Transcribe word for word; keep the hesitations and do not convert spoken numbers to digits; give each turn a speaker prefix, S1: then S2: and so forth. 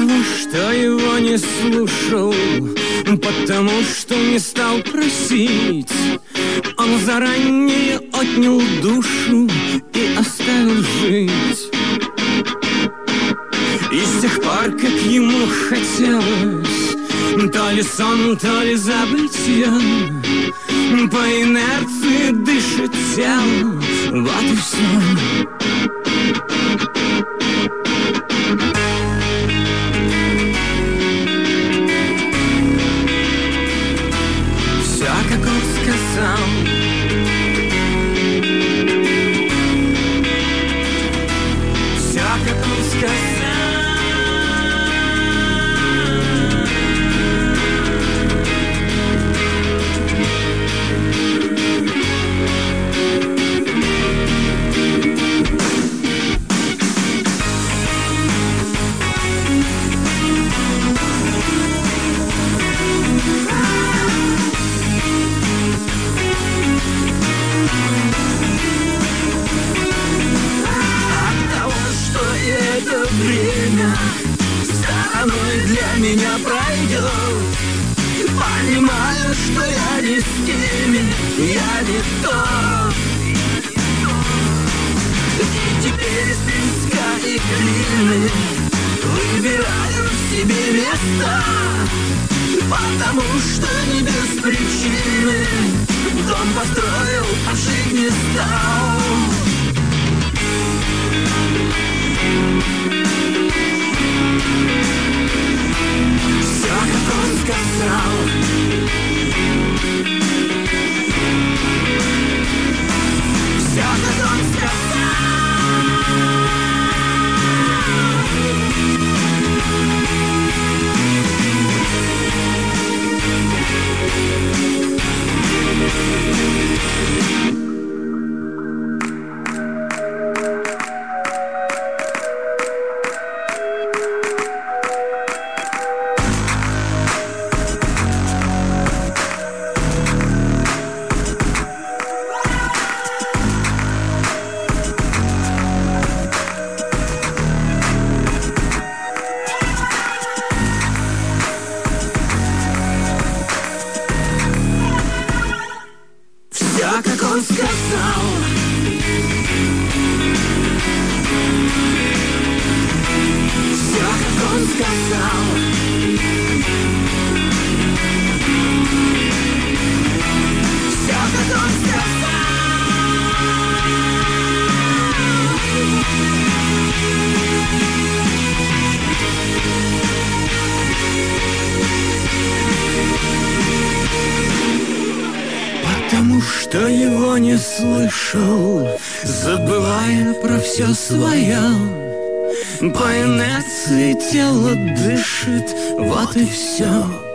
S1: того, что его не слушал, потому что не стал просить. Он заранее отнял душу и оставил жить. И с тех пор, как ему хотелось то ли сон, то ли забытье, по инерции дышит тело, вот и все. Все, как он сказал. Все, как он сказал. Время стороной для меня пройдет. Понимаю, что я не с теми, я не тот. И теперь из песка и глины выбираю себе места, потому что не без причины дом построил, а жить не стал. Все, как он сказал. Все, как он сказал. Как он сказал. Все, как он сказал. Все, как он сказал. Потому что его не слышал, забывая про все свое. По инерции тело дышит, вот и все.